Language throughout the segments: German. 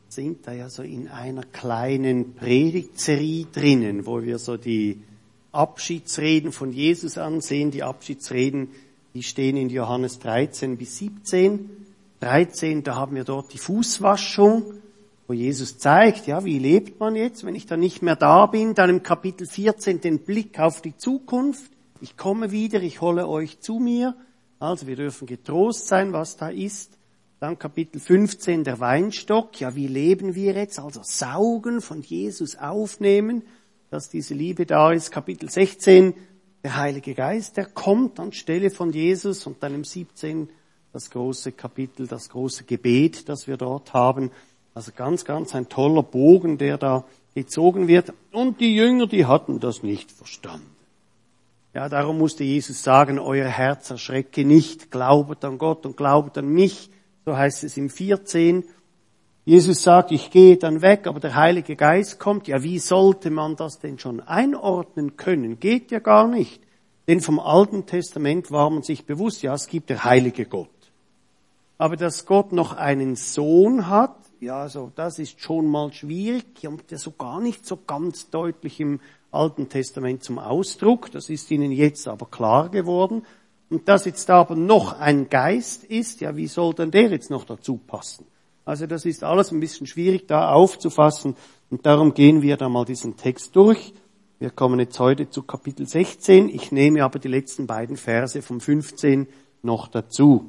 sind da ja so in einer kleinen Predigtserie drinnen, wo wir so die Abschiedsreden von Jesus ansehen. Die Abschiedsreden, die stehen in Johannes 13 bis 17. 13, da haben wir dort die Fußwaschung, wo Jesus zeigt, ja, wie lebt man jetzt, wenn ich dann nicht mehr da bin. Dann im Kapitel 14 den Blick auf die Zukunft. Ich komme wieder, ich hole euch zu mir. Also wir dürfen getrost sein, was da ist. Dann Kapitel 15, der Weinstock. Ja, wie leben wir jetzt? Also saugen, von Jesus aufnehmen, dass diese Liebe da ist. Kapitel 16, der Heilige Geist, der kommt anstelle von Jesus. Und dann im 17 das große Kapitel, das große Gebet, das wir dort haben. Also ganz, ganz ein toller Bogen, der da gezogen wird. Und die Jünger, die hatten das nicht verstanden. Ja, darum musste Jesus sagen, euer Herz erschrecke nicht, glaubet an Gott und glaubet an mich. So heißt es im 14. Jesus sagt, ich gehe dann weg, aber der Heilige Geist kommt. Ja, wie sollte man das denn schon einordnen können? Geht ja gar nicht. Denn vom Alten Testament war man sich bewusst, ja, es gibt der heilige Gott. Aber dass Gott noch einen Sohn hat, ja, also das ist schon mal schwierig. Kommt ja so gar nicht so ganz deutlich im Alten Testament zum Ausdruck. Das ist ihnen jetzt aber klar geworden. Und dass jetzt aber noch ein Geist ist, ja, wie soll denn der jetzt noch dazu passen? Also das ist alles ein bisschen schwierig da aufzufassen. Und darum gehen wir da mal diesen Text durch. Wir kommen jetzt heute zu Kapitel 16. Ich nehme aber die letzten beiden Verse vom 15 noch dazu.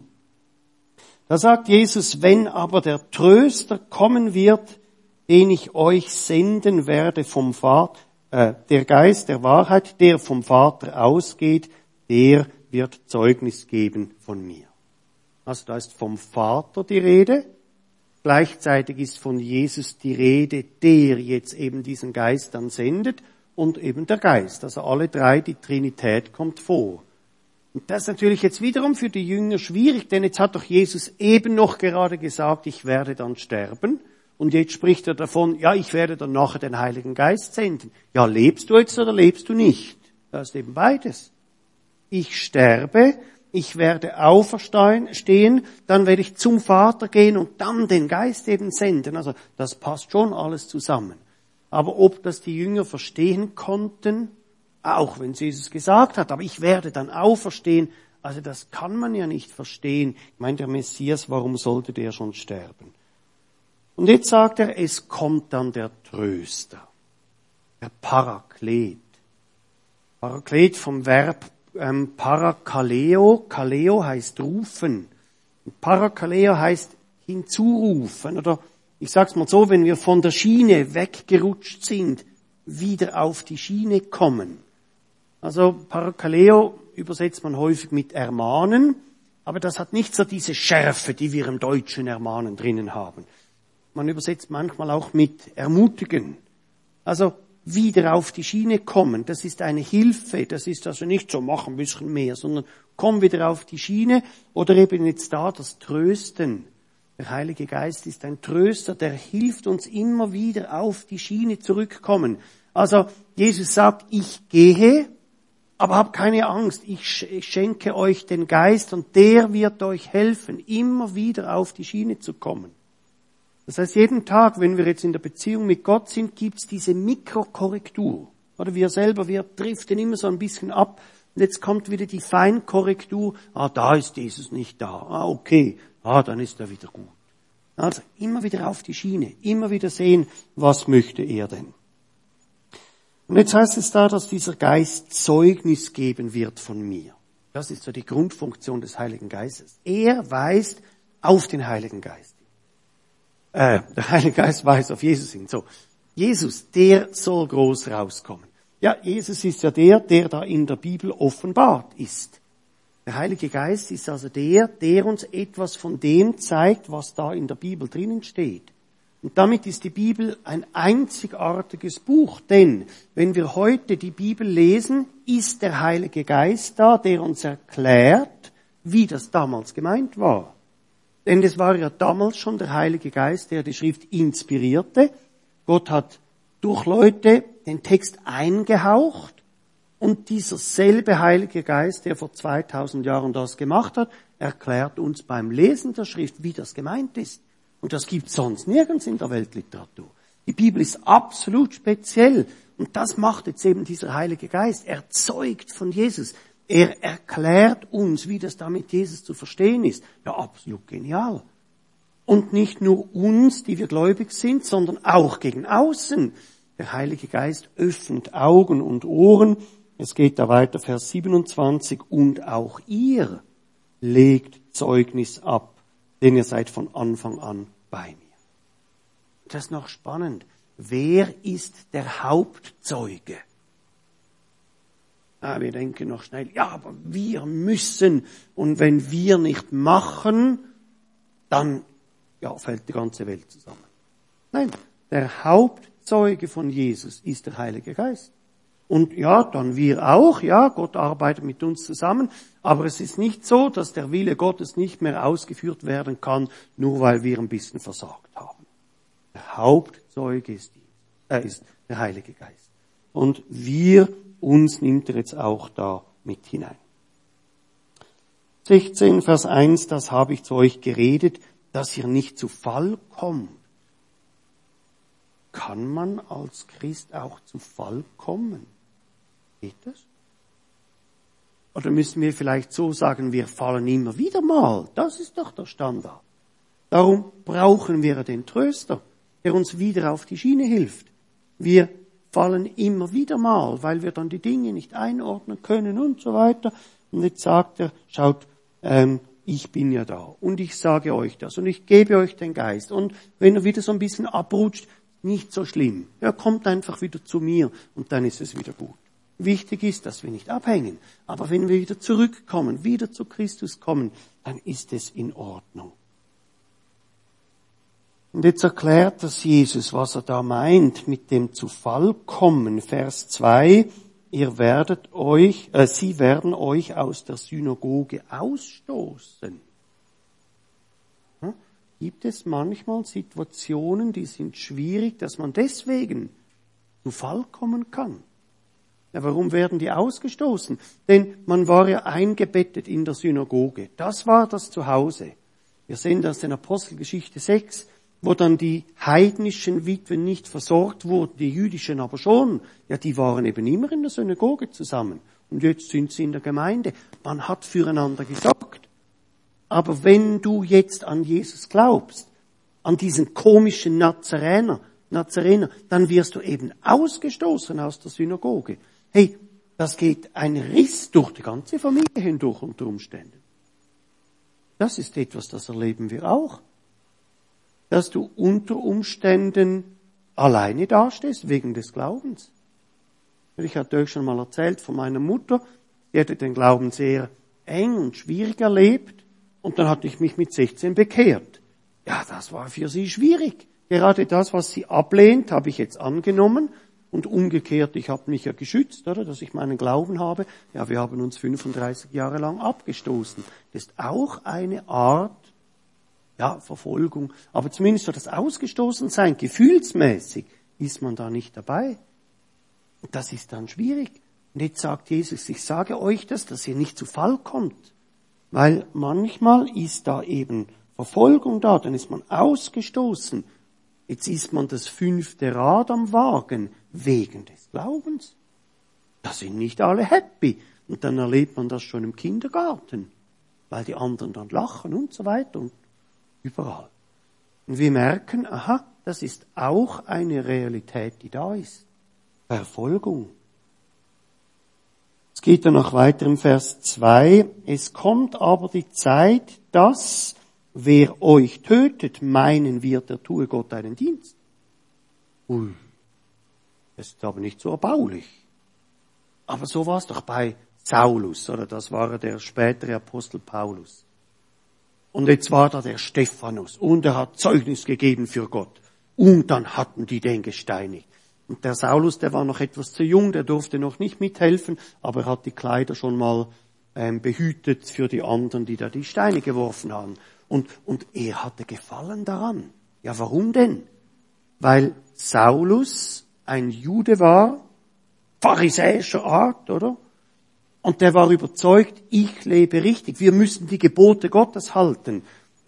Da sagt Jesus, wenn aber der Tröster kommen wird, den ich euch senden werde vom Vater, der Geist der Wahrheit, der vom Vater ausgeht, der wird Zeugnis geben von mir. Also da ist vom Vater die Rede, gleichzeitig ist von Jesus die Rede, der jetzt eben diesen Geist dann sendet und eben der Geist. Also alle drei, die Trinität kommt vor. Und das ist natürlich jetzt wiederum für die Jünger schwierig, denn jetzt hat doch Jesus eben noch gerade gesagt, ich werde dann sterben. Und jetzt spricht er davon, ja, ich werde dann nachher den Heiligen Geist senden. Ja, lebst du jetzt oder lebst du nicht? Das ist eben beides. Ich sterbe, ich werde auferstehen, dann werde ich zum Vater gehen und dann den Geist eben senden. Also das passt schon alles zusammen. Aber ob das die Jünger verstehen konnten, auch wenn Jesus gesagt hat, aber ich werde dann auferstehen, also das kann man ja nicht verstehen. Ich meine, der Messias, warum sollte der schon sterben? Und jetzt sagt er, es kommt dann der Tröster, der Paraklet. Paraklet vom Verb Parakaleo. Kaleo heißt rufen. Und Parakaleo heißt hinzurufen. Oder ich sag's mal so, wenn wir von der Schiene weggerutscht sind, wieder auf die Schiene kommen. Also Parakaleo übersetzt man häufig mit ermahnen, aber das hat nicht so diese Schärfe, die wir im Deutschen ermahnen drinnen haben. Man übersetzt manchmal auch mit ermutigen. Also wieder auf die Schiene kommen, das ist eine Hilfe, das ist also nicht so, mach ein bisschen mehr, sondern komm wieder auf die Schiene oder eben jetzt da das Trösten. Der Heilige Geist ist ein Tröster, der hilft uns immer wieder auf die Schiene zurückkommen. Also Jesus sagt, ich gehe, aber habt keine Angst, ich schenke euch den Geist und der wird euch helfen, immer wieder auf die Schiene zu kommen. Das heißt, jeden Tag, wenn wir jetzt in der Beziehung mit Gott sind, gibt's diese Mikrokorrektur. Oder wir selber, wir driften immer so ein bisschen ab. Und jetzt kommt wieder die Feinkorrektur. Da ist Jesus nicht da. Okay. Dann ist er wieder gut. Also immer wieder auf die Schiene. Immer wieder sehen, was möchte er denn. Und jetzt heißt es da, dass dieser Geist Zeugnis geben wird von mir. Das ist so die Grundfunktion des Heiligen Geistes. Er weist auf den Heiligen Geist. Der Heilige Geist weist auf Jesus hin. So, Jesus, der soll groß rauskommen. Ja, Jesus ist ja der da in der Bibel offenbart ist. Der Heilige Geist ist also der uns etwas von dem zeigt, was da in der Bibel drinnen steht. Und damit ist die Bibel ein einzigartiges Buch, denn wenn wir heute die Bibel lesen, ist der Heilige Geist da, der uns erklärt, wie das damals gemeint war. Denn es war ja damals schon der Heilige Geist, der die Schrift inspirierte. Gott hat durch Leute den Text eingehaucht und dieser selbe Heilige Geist, der vor 2000 Jahren das gemacht hat, erklärt uns beim Lesen der Schrift, wie das gemeint ist. Und das gibt's sonst nirgends in der Weltliteratur. Die Bibel ist absolut speziell. Und das macht jetzt eben dieser Heilige Geist. Er zeugt von Jesus. Er erklärt uns, wie das da mit Jesus zu verstehen ist. Ja, absolut genial. Und nicht nur uns, die wir gläubig sind, sondern auch gegen außen. Der Heilige Geist öffnet Augen und Ohren. Es geht da weiter, Vers 27. Und auch ihr legt Zeugnis ab, denn ihr seid von Anfang an bei mir. Das ist noch spannend. Wer ist der Hauptzeuge? Wir denken noch schnell, ja, aber wir müssen. Und wenn wir nicht machen, dann fällt die ganze Welt zusammen. Nein, der Hauptzeuge von Jesus ist der Heilige Geist. Und ja, dann wir auch, ja, Gott arbeitet mit uns zusammen, aber es ist nicht so, dass der Wille Gottes nicht mehr ausgeführt werden kann, nur weil wir ein bisschen versagt haben. Der Hauptzeuge ist der Heilige Geist. Und uns nimmt er jetzt auch da mit hinein. 16, Vers 1, das habe ich zu euch geredet, dass ihr nicht zu Fall kommt. Kann man als Christ auch zu Fall kommen? Geht das? Oder müssen wir vielleicht so sagen, wir fallen immer wieder mal? Das ist doch der Standard. Darum brauchen wir den Tröster, der uns wieder auf die Schiene hilft. Wir fallen immer wieder mal, weil wir dann die Dinge nicht einordnen können und so weiter. Und jetzt sagt er, schaut, ich bin ja da und ich sage euch das und ich gebe euch den Geist. Und wenn er wieder so ein bisschen abrutscht, nicht so schlimm. Er kommt einfach wieder zu mir und dann ist es wieder gut. Wichtig ist, dass wir nicht abhängen. Aber wenn wir wieder zurückkommen, wieder zu Christus kommen, dann ist es in Ordnung. Und jetzt erklärt das Jesus, was er da meint mit dem zu Fall kommen. Vers 2, sie werden euch aus der Synagoge ausstoßen. Gibt es manchmal Situationen, die sind schwierig, dass man deswegen zu Fall kommen kann? Ja, warum werden die ausgestoßen? Denn man war ja eingebettet in der Synagoge. Das war das Zuhause. Wir sehen das in Apostelgeschichte 6, wo dann die heidnischen Witwen nicht versorgt wurden, die jüdischen aber schon. Ja, die waren eben immer in der Synagoge zusammen. Und jetzt sind sie in der Gemeinde. Man hat füreinander gesorgt. Aber wenn du jetzt an Jesus glaubst, an diesen komischen Nazarener, dann wirst du eben ausgestoßen aus der Synagoge. Hey, das geht ein Riss durch die ganze Familie hindurch unter Umständen. Das ist etwas, das erleben wir auch. Dass du unter Umständen alleine dastehst wegen des Glaubens. Ich hatte euch schon mal erzählt von meiner Mutter, die hatte den Glauben sehr eng und schwierig erlebt und dann hatte ich mich mit 16 bekehrt. Ja, das war für sie schwierig. Gerade das, was sie ablehnt, habe ich jetzt angenommen und umgekehrt, ich habe mich ja geschützt, oder, dass ich meinen Glauben habe. Ja, wir haben uns 35 Jahre lang abgestoßen. Das ist auch eine Art Verfolgung, aber zumindest so das Ausgestoßensein, gefühlsmäßig, ist man da nicht dabei. Und das ist dann schwierig. Und jetzt sagt Jesus, ich sage euch das, dass ihr nicht zu Fall kommt. Weil manchmal ist da eben Verfolgung da, dann ist man ausgestoßen. Jetzt ist man das 5. Rad am Wagen, wegen des Glaubens. Da sind nicht alle happy. Und dann erlebt man das schon im Kindergarten, weil die anderen dann lachen und so weiter und überall. Und wir merken, das ist auch eine Realität, die da ist. Verfolgung. Es geht dann noch weiter im Vers 2. Es kommt aber die Zeit, dass wer euch tötet, meinen wird, er tue Gott einen Dienst. Ui, das ist aber nicht so erbaulich. Aber so war es doch bei Saulus, oder das war der spätere Apostel Paulus. Und jetzt war da der Stephanus und er hat Zeugnis gegeben für Gott. Und dann hatten die den gesteinigt. Und der Saulus, der war noch etwas zu jung, der durfte noch nicht mithelfen, aber er hat die Kleider schon mal behütet für die anderen, die da die Steine geworfen haben. Und er hatte Gefallen daran. Ja, warum denn? Weil Saulus ein Jude war, pharisäischer Art, oder? Und der war überzeugt, ich lebe richtig. Wir müssen die Gebote Gottes halten.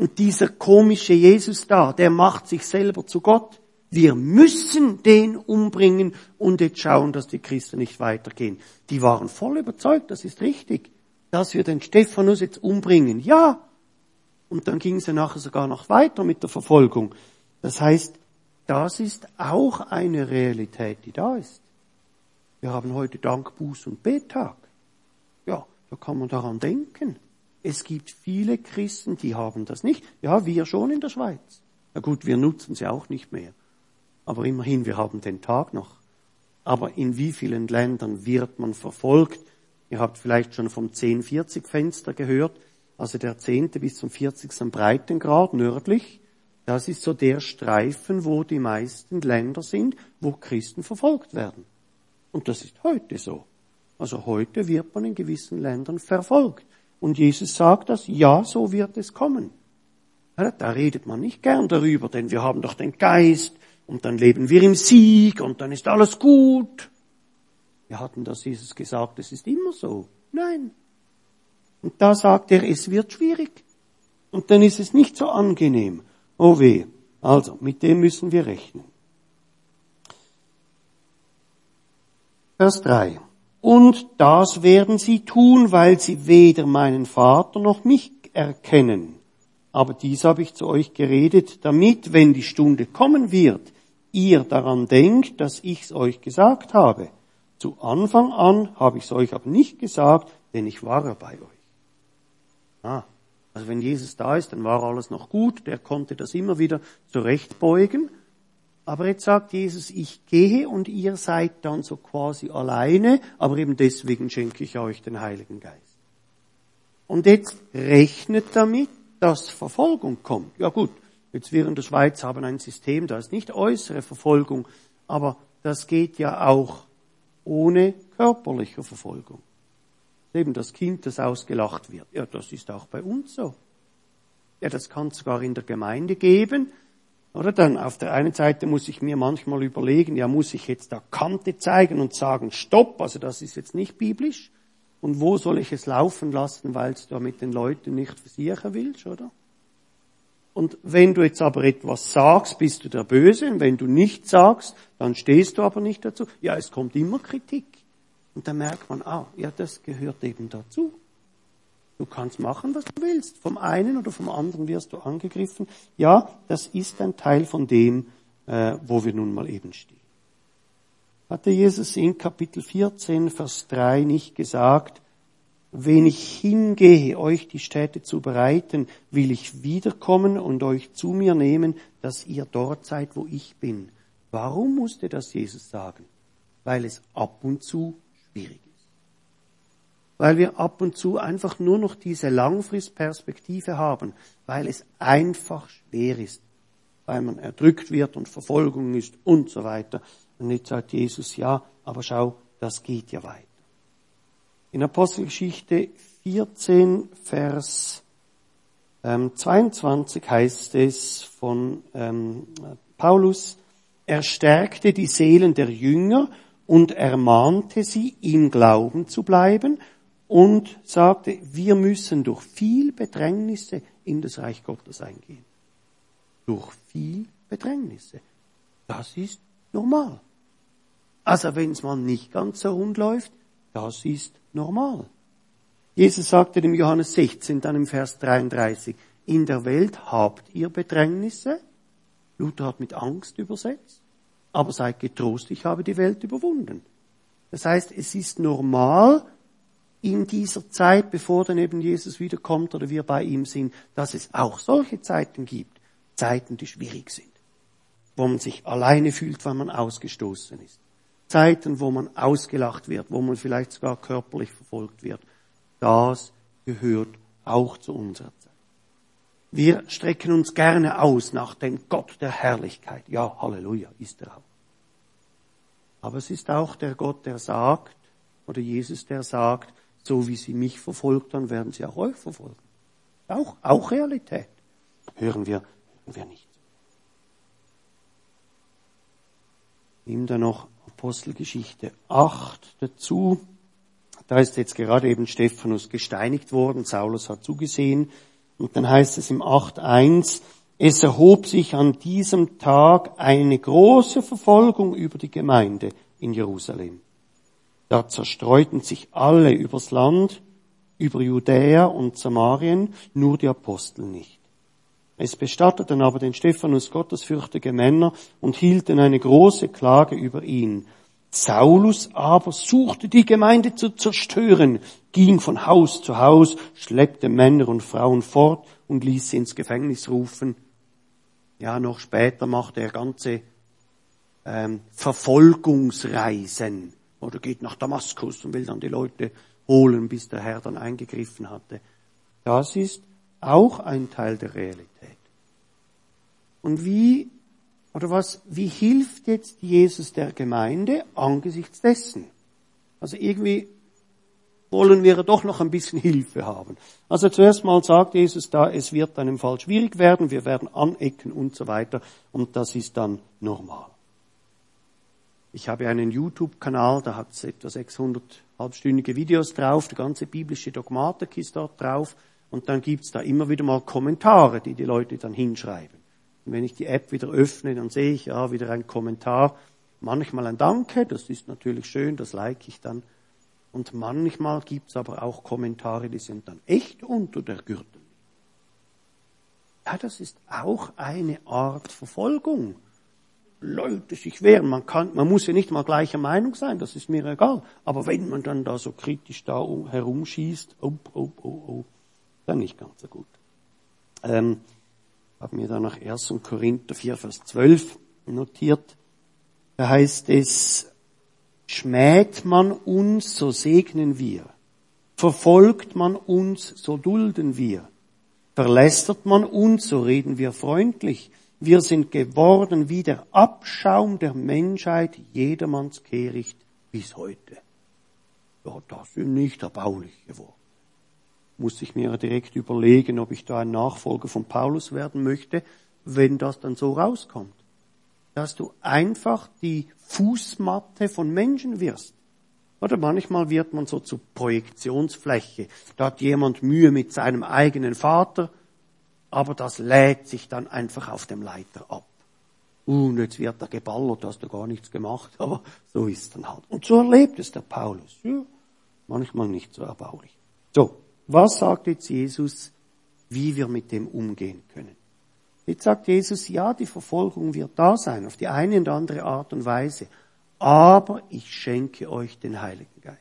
Und dieser komische Jesus da, der macht sich selber zu Gott. Wir müssen den umbringen und jetzt schauen, dass die Christen nicht weitergehen. Die waren voll überzeugt, das ist richtig, dass wir den Stephanus jetzt umbringen. Ja. Und dann ging es ja nachher sogar noch weiter mit der Verfolgung. Das heißt, das ist auch eine Realität, die da ist. Wir haben heute Dank-, Buß- und Bettag. Ja, da kann man daran denken. Es gibt viele Christen, die haben das nicht. Ja, wir schon in der Schweiz. Na gut, wir nutzen sie auch nicht mehr. Aber immerhin, wir haben den Tag noch. Aber in wie vielen Ländern wird man verfolgt? Ihr habt vielleicht schon vom 10-40-Fenster gehört. Also der 10. bis zum 40. Breitengrad nördlich. Das ist so der Streifen, wo die meisten Länder sind, wo Christen verfolgt werden. Und das ist heute so. Also heute wird man in gewissen Ländern verfolgt. Und Jesus sagt das, ja, so wird es kommen. Ja, da redet man nicht gern darüber, denn wir haben doch den Geist und dann leben wir im Sieg und dann ist alles gut. Wir hatten das Jesus gesagt, es ist immer so. Nein. Und da sagt er, es wird schwierig. Und dann ist es nicht so angenehm. Oh weh. Also, mit dem müssen wir rechnen. Vers 3. Und das werden sie tun, weil sie weder meinen Vater noch mich erkennen. Aber dies habe ich zu euch geredet, damit, wenn die Stunde kommen wird, ihr daran denkt, dass ich's euch gesagt habe. Zu Anfang an habe ich's euch aber nicht gesagt, denn ich war bei euch. Also wenn Jesus da ist, dann war alles noch gut, der konnte das immer wieder zurechtbeugen. Aber jetzt sagt Jesus, ich gehe und ihr seid dann so quasi alleine, aber eben deswegen schenke ich euch den Heiligen Geist. Und jetzt rechnet damit, dass Verfolgung kommt. Ja gut, jetzt wir in der Schweiz haben ein System, da ist nicht äußere Verfolgung, aber das geht ja auch ohne körperliche Verfolgung. Eben das Kind, das ausgelacht wird. Ja, das ist auch bei uns so. Ja, das kann es sogar in der Gemeinde geben. Oder dann auf der einen Seite muss ich mir manchmal überlegen, ja, muss ich jetzt da Kante zeigen und sagen, stopp, also das ist jetzt nicht biblisch. Und wo soll ich es laufen lassen, weil du da mit den Leuten nicht versichern willst, oder? Und wenn du jetzt aber etwas sagst, bist du der Böse. Und wenn du nichts sagst, dann stehst du aber nicht dazu. Ja, es kommt immer Kritik. Und dann merkt man, ja, das gehört eben dazu. Du kannst machen, was du willst. Vom einen oder vom anderen wirst du angegriffen. Ja, das ist ein Teil von dem, wo wir nun mal eben stehen. Hatte Jesus in Kapitel 14, Vers 3 nicht gesagt, wenn ich hingehe, euch die Stätte zu bereiten, will ich wiederkommen und euch zu mir nehmen, dass ihr dort seid, wo ich bin. Warum musste das Jesus sagen? Weil es ab und zu schwierig ist. Weil wir ab und zu einfach nur noch diese Langfristperspektive haben, weil es einfach schwer ist, weil man erdrückt wird und Verfolgung ist und so weiter. Und jetzt sagt Jesus, ja, aber schau, das geht ja weiter. In Apostelgeschichte 14, Vers 22 heißt es von Paulus, er stärkte die Seelen der Jünger und ermahnte sie, im Glauben zu bleiben und sagte, wir müssen durch viel Bedrängnisse in das Reich Gottes eingehen. Durch viel Bedrängnisse. Das ist normal. Also wenn es mal nicht ganz so rund läuft, das ist normal. Jesus sagte dem Johannes 16, dann im Vers 33, in der Welt habt ihr Bedrängnisse. Luther hat mit Angst übersetzt. Aber seid getrost, ich habe die Welt überwunden. Das heißt, es ist normal in dieser Zeit, bevor dann eben Jesus wiederkommt oder wir bei ihm sind, dass es auch solche Zeiten gibt. Zeiten, die schwierig sind. Wo man sich alleine fühlt, weil man ausgestoßen ist. Zeiten, wo man ausgelacht wird, wo man vielleicht sogar körperlich verfolgt wird. Das gehört auch zu unserer Zeit. Wir strecken uns gerne aus nach dem Gott der Herrlichkeit. Ja, Halleluja, ist er auch. Aber es ist auch der Gott, der sagt, oder Jesus, der sagt, so wie sie mich verfolgt, dann werden sie auch euch verfolgen. Auch Realität. Hören wir nicht. Nimm da noch Apostelgeschichte 8 dazu. Da ist jetzt gerade eben Stephanus gesteinigt worden. Saulus hat zugesehen. Und dann heißt es im 8,1, es erhob sich an diesem Tag eine große Verfolgung über die Gemeinde in Jerusalem. Da zerstreuten sich alle übers Land, über Judäa und Samarien, nur die Apostel nicht. Es bestatteten aber den Stephanus gottesfürchtige Männer und hielten eine große Klage über ihn. Saulus aber suchte die Gemeinde zu zerstören, ging von Haus zu Haus, schleppte Männer und Frauen fort und ließ sie ins Gefängnis rufen. Ja, noch später machte er ganze Verfolgungsreisen oder geht nach Damaskus und will dann die Leute holen, bis der Herr dann eingegriffen hatte. Das ist auch ein Teil der Realität. Und wie hilft jetzt Jesus der Gemeinde angesichts dessen? Also irgendwie wollen wir doch noch ein bisschen Hilfe haben. Also zuerst mal sagt Jesus da, es wird dann im Fall schwierig werden, wir werden anecken und so weiter. Und das ist dann normal. Ich habe einen YouTube-Kanal, da hat es etwa 600 halbstündige Videos drauf, die ganze biblische Dogmatik ist dort drauf. Und dann gibt's da immer wieder mal Kommentare, die die Leute dann hinschreiben. Und wenn ich die App wieder öffne, dann sehe ich ja wieder einen Kommentar. Manchmal ein Danke, das ist natürlich schön, das like ich dann. Und manchmal gibt's aber auch Kommentare, die sind dann echt unter der Gürtel. Ja, das ist auch eine Art Verfolgung. Leute sich wehren, man muss ja nicht mal gleicher Meinung sein, das ist mir egal. Aber wenn man dann da so kritisch da herumschießt, dann nicht ganz so gut. Habe mir da nach 1. Korinther 4, Vers 12 notiert. Da heißt es, schmäht man uns, so segnen wir. Verfolgt man uns, so dulden wir. Verlästert man uns, so reden wir freundlich. Wir sind geworden wie der Abschaum der Menschheit, jedermanns Kehricht bis heute. Ja, das sind nicht erbauliche Worte. Muss ich mir direkt überlegen, ob ich da ein Nachfolger von Paulus werden möchte, wenn das dann so rauskommt. Dass du einfach die Fußmatte von Menschen wirst. Oder manchmal wird man so zur Projektionsfläche. Da hat jemand Mühe mit seinem eigenen Vater, aber das lädt sich dann einfach auf dem Leiter ab. Und jetzt wird er geballert, hast du gar nichts gemacht, aber so ist dann halt. Und so erlebt es der Paulus. Ja, manchmal nicht so erbaulich. So, was sagt jetzt Jesus, wie wir mit dem umgehen können? Jetzt sagt Jesus, ja, die Verfolgung wird da sein, auf die eine und andere Art und Weise. Aber ich schenke euch den Heiligen Geist.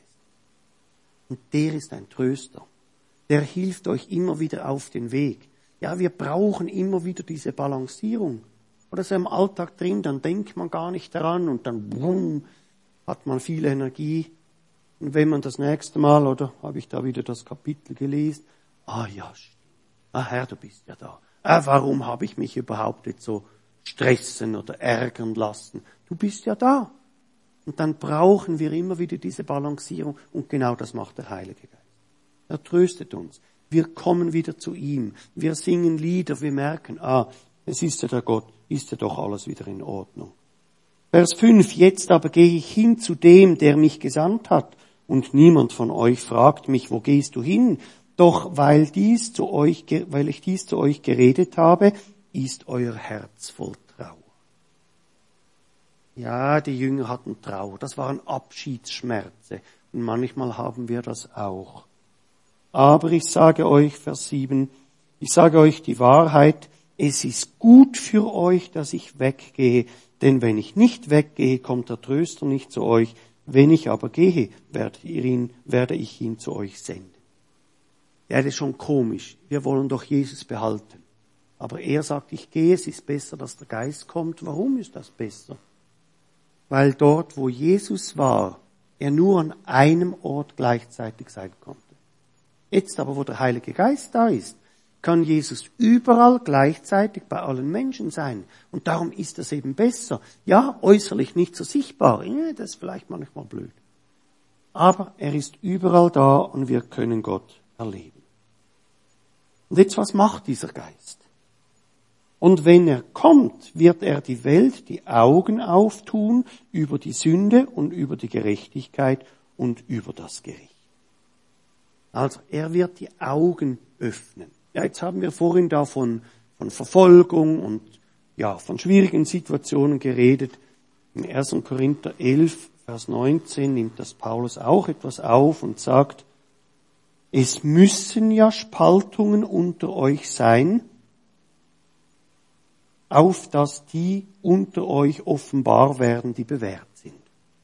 Und der ist ein Tröster. Der hilft euch immer wieder auf den Weg. Ja, wir brauchen immer wieder diese Balancierung. Oder so im Alltag drin, dann denkt man gar nicht daran und dann boom, hat man viel Energie. Und wenn man das nächste Mal, oder habe ich da wieder das Kapitel gelesen, ja, Herr, du bist ja da. Warum habe ich mich überhaupt jetzt so stressen oder ärgern lassen? Du bist ja da. Und dann brauchen wir immer wieder diese Balancierung und genau das macht der Heilige Geist. Er tröstet uns. Wir kommen wieder zu ihm. Wir singen Lieder, wir merken, es ist ja der Gott, ist ja doch alles wieder in Ordnung. Vers 5, jetzt aber gehe ich hin zu dem, der mich gesandt hat, und niemand von euch fragt mich, wo gehst du hin? Doch weil ich dies zu euch geredet habe, ist euer Herz voll Trauer. Ja, die Jünger hatten Trauer, das waren Abschiedsschmerze, und manchmal haben wir das auch. Aber ich sage euch, Vers 7, ich sage euch die Wahrheit, es ist gut für euch, dass ich weggehe, denn wenn ich nicht weggehe, kommt der Tröster nicht zu euch. Wenn ich aber gehe, werde ich ihn zu euch senden. Ja, das ist schon komisch. Wir wollen doch Jesus behalten. Aber er sagt, ich gehe, es ist besser, dass der Geist kommt. Warum ist das besser? Weil dort, wo Jesus war, er nur an einem Ort gleichzeitig sein konnte. Jetzt aber, wo der Heilige Geist da ist, kann Jesus überall gleichzeitig bei allen Menschen sein. Und darum ist das eben besser. Ja, äußerlich nicht so sichtbar. Ja, das ist vielleicht manchmal blöd. Aber er ist überall da und wir können Gott erleben. Und jetzt, was macht dieser Geist? Und wenn er kommt, wird er die Welt die Augen auftun über die Sünde und über die Gerechtigkeit und über das Gericht. Also er wird die Augen öffnen. Ja, jetzt haben wir vorhin da von Verfolgung und ja, von schwierigen Situationen geredet. In 1. Korinther 11, Vers 19 nimmt das Paulus auch etwas auf und sagt, es müssen ja Spaltungen unter euch sein, auf dass die unter euch offenbar werden, die bewährt sind.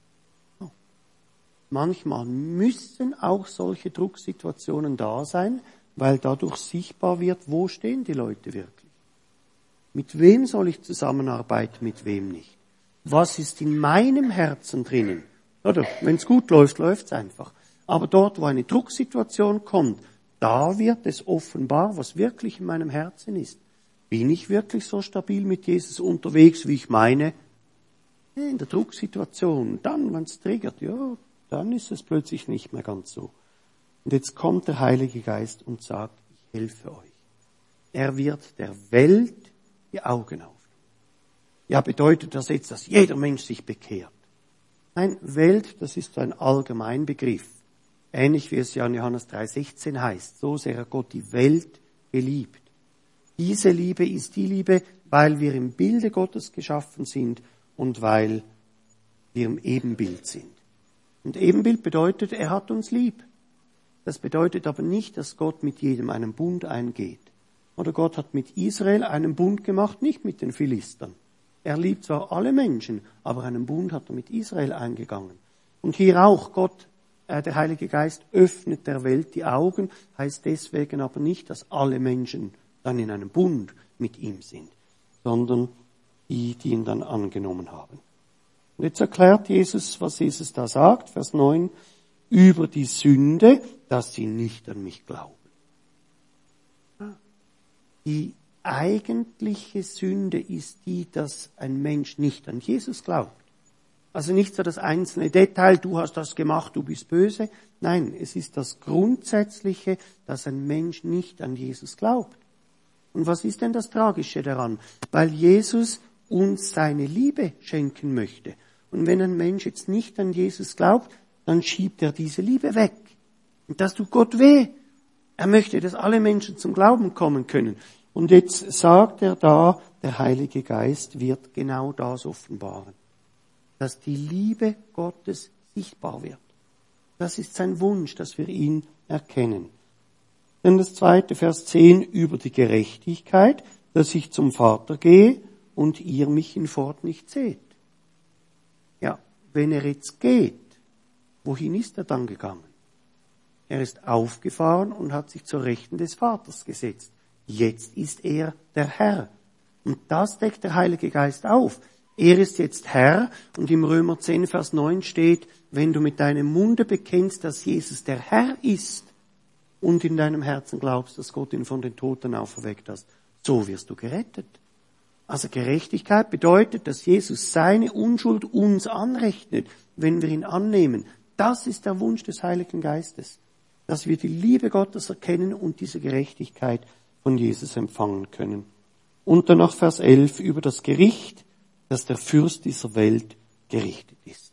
Manchmal müssen auch solche Drucksituationen da sein, weil dadurch sichtbar wird, wo stehen die Leute wirklich. Mit wem soll ich zusammenarbeiten, mit wem nicht? Was ist in meinem Herzen drinnen? Oder wenn es gut läuft, läuft es einfach. Aber dort, wo eine Drucksituation kommt, da wird es offenbar, was wirklich in meinem Herzen ist. Bin ich wirklich so stabil mit Jesus unterwegs, wie ich meine? In der Drucksituation, dann, wenn es triggert, ja, dann ist es plötzlich nicht mehr ganz so. Und jetzt kommt der Heilige Geist und sagt, ich helfe euch. Er wird der Welt die Augen öffnen. Ja, bedeutet das jetzt, dass jeder Mensch sich bekehrt? Nein, Welt, das ist ein Allgemeinbegriff. Ähnlich wie es ja in Johannes 3,16 heißt. So sehr hat Gott die Welt geliebt. Diese Liebe ist die Liebe, weil wir im Bilde Gottes geschaffen sind und weil wir im Ebenbild sind. Und Ebenbild bedeutet, er hat uns lieb. Das bedeutet aber nicht, dass Gott mit jedem einen Bund eingeht. Oder Gott hat mit Israel einen Bund gemacht, nicht mit den Philistern. Er liebt zwar alle Menschen, aber einen Bund hat er mit Israel eingegangen. Und hier auch Gott, der Heilige Geist, öffnet der Welt die Augen, heißt deswegen aber nicht, dass alle Menschen dann in einem Bund mit ihm sind, sondern die ihn dann angenommen haben. Und jetzt erklärt Jesus, was Jesus da sagt, Vers 9, über die Sünde, dass sie nicht an mich glauben. Die eigentliche Sünde ist die, dass ein Mensch nicht an Jesus glaubt. Also nicht so das einzelne Detail, du hast das gemacht, du bist böse. Nein, es ist das Grundsätzliche, dass ein Mensch nicht an Jesus glaubt. Und was ist denn das Tragische daran? Weil Jesus uns seine Liebe schenken möchte. Und wenn ein Mensch jetzt nicht an Jesus glaubt, dann schiebt er diese Liebe weg. Und das tut Gott weh. Er möchte, dass alle Menschen zum Glauben kommen können. Und jetzt sagt er da, der Heilige Geist wird genau das offenbaren. Dass die Liebe Gottes sichtbar wird. Das ist sein Wunsch, dass wir ihn erkennen. Dann das zweite, Vers 10, über die Gerechtigkeit, dass ich zum Vater gehe und ihr mich hinfort nicht seht. Ja, wenn er jetzt geht, wohin ist er dann gegangen? Er ist aufgefahren und hat sich zur Rechten des Vaters gesetzt. Jetzt ist er der Herr. Und das deckt der Heilige Geist auf. Er ist jetzt Herr und im Römer 10, Vers 9 steht, wenn du mit deinem Munde bekennst, dass Jesus der Herr ist und in deinem Herzen glaubst, dass Gott ihn von den Toten auferweckt hat, so wirst du gerettet. Also Gerechtigkeit bedeutet, dass Jesus seine Unschuld uns anrechnet, wenn wir ihn annehmen. Das ist der Wunsch des Heiligen Geistes, dass wir die Liebe Gottes erkennen und diese Gerechtigkeit von Jesus empfangen können. Und dann noch Vers 11 über das Gericht, dass der Fürst dieser Welt gerichtet ist.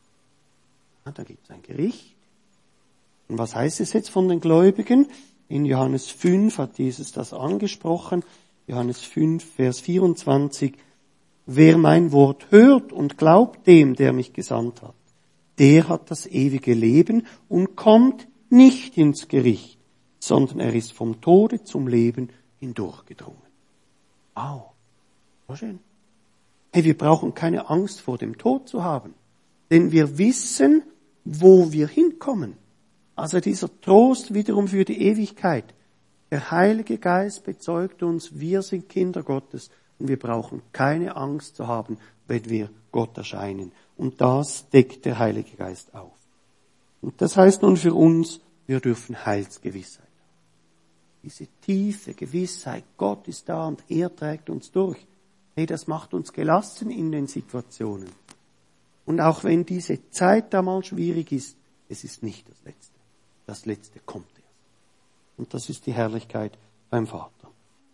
Ja, da gibt es ein Gericht. Und was heißt es jetzt von den Gläubigen? In Johannes 5 hat Jesus das angesprochen. Johannes 5, Vers 24. Wer mein Wort hört und glaubt dem, der mich gesandt hat, der hat das ewige Leben und kommt nicht ins Gericht, sondern er ist vom Tode zum Leben hindurchgedrungen. Wow, so schön. Hey, wir brauchen keine Angst vor dem Tod zu haben, denn wir wissen, wo wir hinkommen. Also dieser Trost wiederum für die Ewigkeit. Der Heilige Geist bezeugt uns, wir sind Kinder Gottes und wir brauchen keine Angst zu haben, wenn wir Gott erscheinen. Und das deckt der Heilige Geist auf. Und das heißt nun für uns, wir dürfen Heilsgewissheit haben. Diese tiefe Gewissheit, Gott ist da und er trägt uns durch. Hey, das macht uns gelassen in den Situationen. Und auch wenn diese Zeit da mal schwierig ist, es ist nicht das Letzte. Das Letzte kommt erst. Und das ist die Herrlichkeit beim Vater.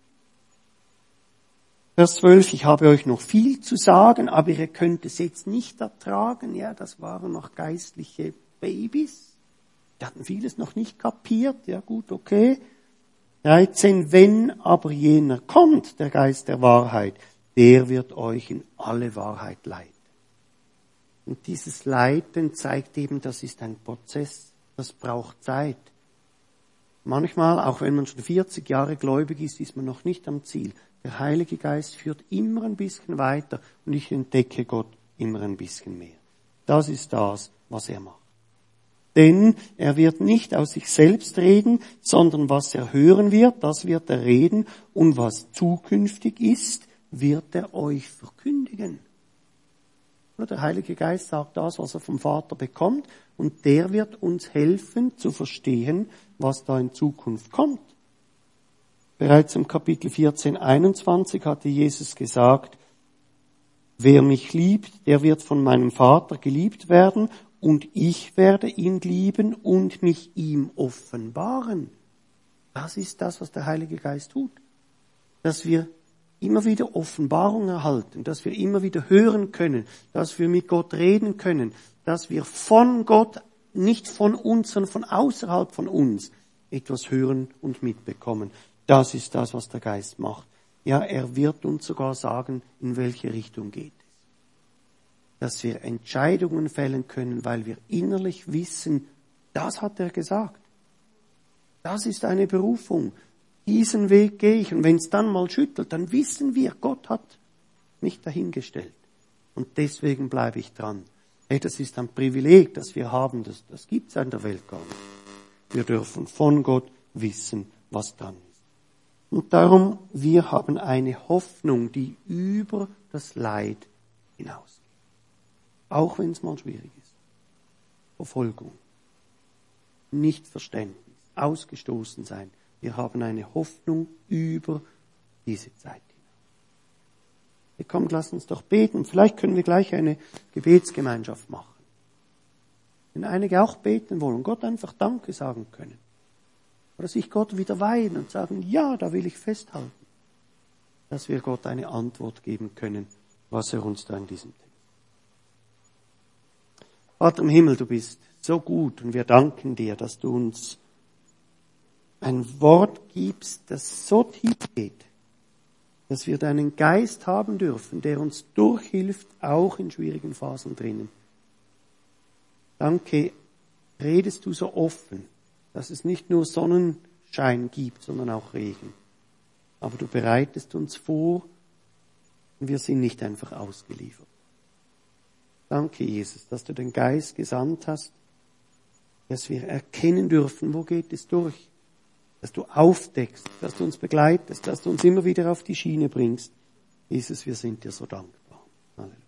Vers 12, ich habe euch noch viel zu sagen, aber ihr könnt es jetzt nicht ertragen. Ja, das waren noch geistliche Babys. Die hatten vieles noch nicht kapiert. Ja gut, okay. 13, wenn aber jener kommt, der Geist der Wahrheit, der wird euch in alle Wahrheit leiten. Und dieses Leiten zeigt eben, das ist ein Prozess, das braucht Zeit. Manchmal, auch wenn man schon 40 Jahre gläubig ist, ist man noch nicht am Ziel. Der Heilige Geist führt immer ein bisschen weiter und ich entdecke Gott immer ein bisschen mehr. Das ist das, was er macht. Denn er wird nicht aus sich selbst reden, sondern was er hören wird, das wird er reden. Und was zukünftig ist, wird er euch verkündigen. Der Heilige Geist sagt das, was er vom Vater bekommt. Und der wird uns helfen zu verstehen, was da in Zukunft kommt. Bereits im Kapitel 14, 21 hatte Jesus gesagt, wer mich liebt, der wird von meinem Vater geliebt werden und ich werde ihn lieben und mich ihm offenbaren. Das ist das, was der Heilige Geist tut. Dass wir immer wieder Offenbarung erhalten, dass wir immer wieder hören können, dass wir mit Gott reden können, dass wir von Gott, nicht von uns, sondern von außerhalb von uns etwas hören und mitbekommen. Das ist das, was der Geist macht. Ja, er wird uns sogar sagen, in welche Richtung geht es. Dass wir Entscheidungen fällen können, weil wir innerlich wissen, das hat er gesagt. Das ist eine Berufung. Diesen Weg gehe ich. Und wenn es dann mal schüttelt, dann wissen wir, Gott hat mich dahingestellt. Und deswegen bleibe ich dran. Hey, das ist ein Privileg, das wir haben. Das gibt es in der Welt gar nicht. Wir dürfen von Gott wissen, was dran ist. Und darum, wir haben eine Hoffnung, die über das Leid hinausgeht. Auch wenn es mal schwierig ist. Verfolgung, Nichtverständnis, ausgestoßen sein. Wir haben eine Hoffnung über diese Zeit hinaus. Komm, lass uns doch beten. Vielleicht können wir gleich eine Gebetsgemeinschaft machen. Wenn einige auch beten wollen, Gott einfach Danke sagen können. Oder sich Gott wieder weihen und sagen, ja, da will ich festhalten. Dass wir Gott eine Antwort geben können, was er uns da in diesem Text. Vater im Himmel, du bist so gut und wir danken dir, dass du uns ein Wort gibst, das so tief geht, dass wir deinen Geist haben dürfen, der uns durchhilft, auch in schwierigen Phasen drinnen. Danke, redest du so offen, dass es nicht nur Sonnenschein gibt, sondern auch Regen. Aber du bereitest uns vor und wir sind nicht einfach ausgeliefert. Danke, Jesus, dass du den Geist gesandt hast, dass wir erkennen dürfen, wo geht es durch, dass du aufdeckst, dass du uns begleitest, dass du uns immer wieder auf die Schiene bringst. Jesus, wir sind dir so dankbar. Halleluja.